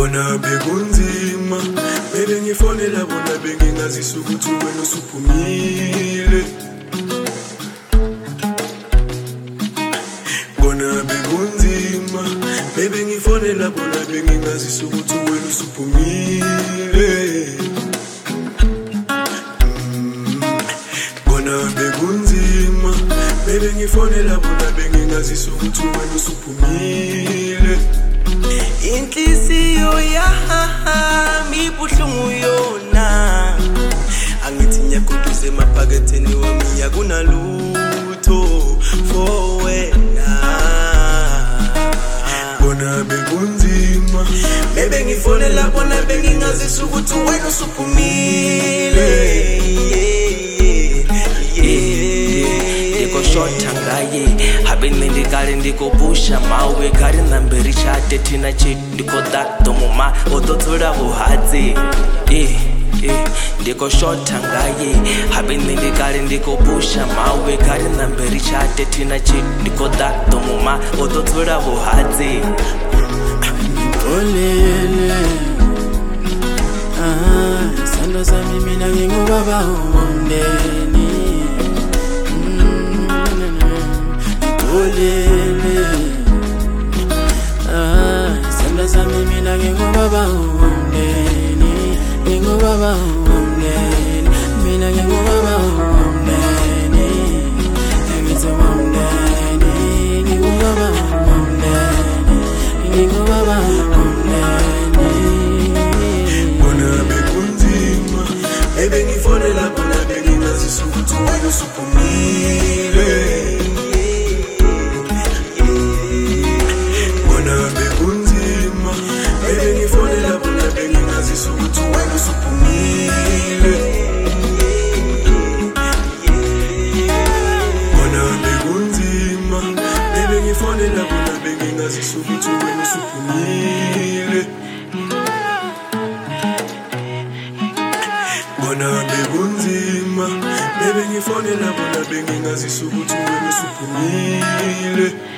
Bona bekunzima bebe ngifonela bona bengingazisa ukuthi wena usuphumile. Bona bekunzima bebe ngifonela bona bengingazisa ukuthi wena usuphumile. Bona bekunzima bebe ngifonela bona bengingazisa ukuthi wena usuphumile. Inhliziyo yami ibuhlungu yona, angithi ngiyaguduza emaphaketheni wami yakunalutho for wena. Bona bekunzima bebe ngifonela bona bengingazisa ukuthi wena usuphumile. Shota ngaye habeni ndikale ndikopusha mawe kari namberi chate tina che ndikodato muma ototsura buhadzi ndiko shota ngaye habeni ndikale ndikopusha mawe kari namberi chate tina che ndikodato muma ototsura buhadzi olele sando sami mina ngingubaba umndeni olele sanda sami mina ngingubaba umndeni ngingubaba umndeni mina ngingubaba umndeni ngithi umndeni ngingubaba umndeni ngingubaba umndeni. Bona bekunzima bebe ngifonela bona bengingazisa ukuthi wena usuphumile. Ngifonela bona bengingazisa ukuthi wena usuphumile. Bona bekunzima bebe ngifonela bona bengingazisa ukuthi wena usuphumile.